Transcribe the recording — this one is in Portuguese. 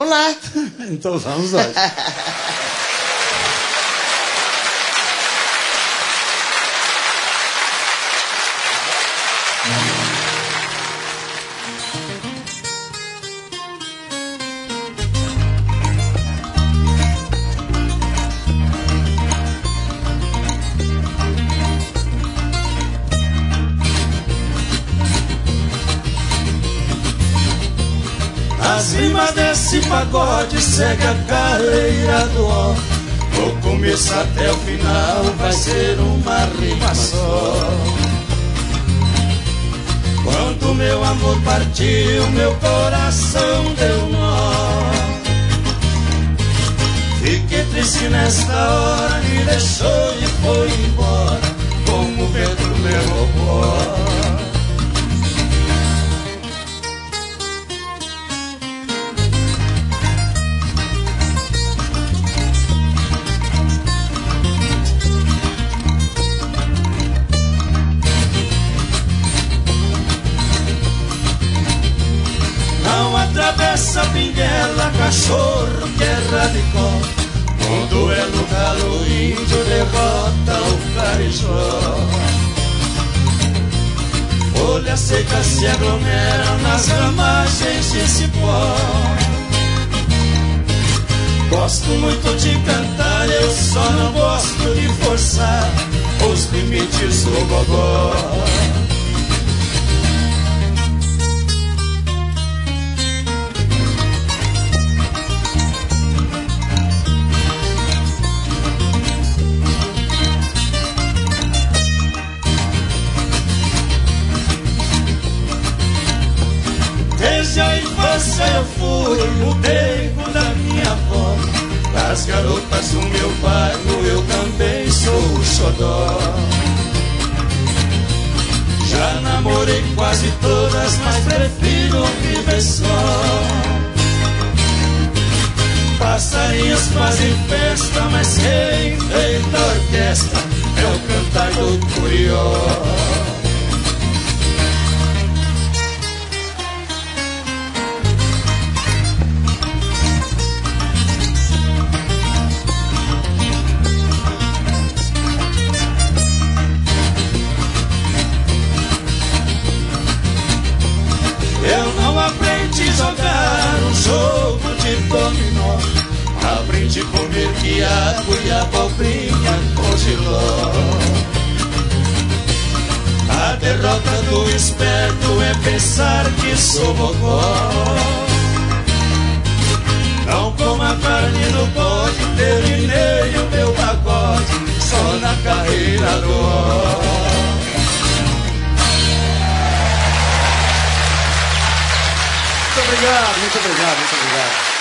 Olá! Então vamos hoje. As rimas desse pagode segue a carreira do ó. Do começo até o final vai ser uma rima só. Quando meu amor partiu, meu coração deu nó. Fiquei triste nesta hora, me deixou e foi embora, como o vento levou pó. Atravessa a pinguela, cachorro que é radicó. No duelo galo índio derrota o carijó. Folhas secas se aglomeram nas ramagens de cipó. Gosto muito de cantar, eu só não gosto de forçar os limites do gogó. Desde a infância eu fui o beigo da minha avó. Das garotas do meu bairro eu também sou o xodó. Já namorei quase todas, mas prefiro viver só. Passarinhos fazem festa, mas quem vem da orquestra é o cantar do curió. Eu não aprendi a jogar um jogo de dominó. Aprendi a comer quiabo e abobrinha com giló. A derrota do esperto é pensar que sou mogó. Não coma carne no bode, terminei o meu pagode só na carreira do ó. Muito obrigado, muito obrigado, muito obrigado.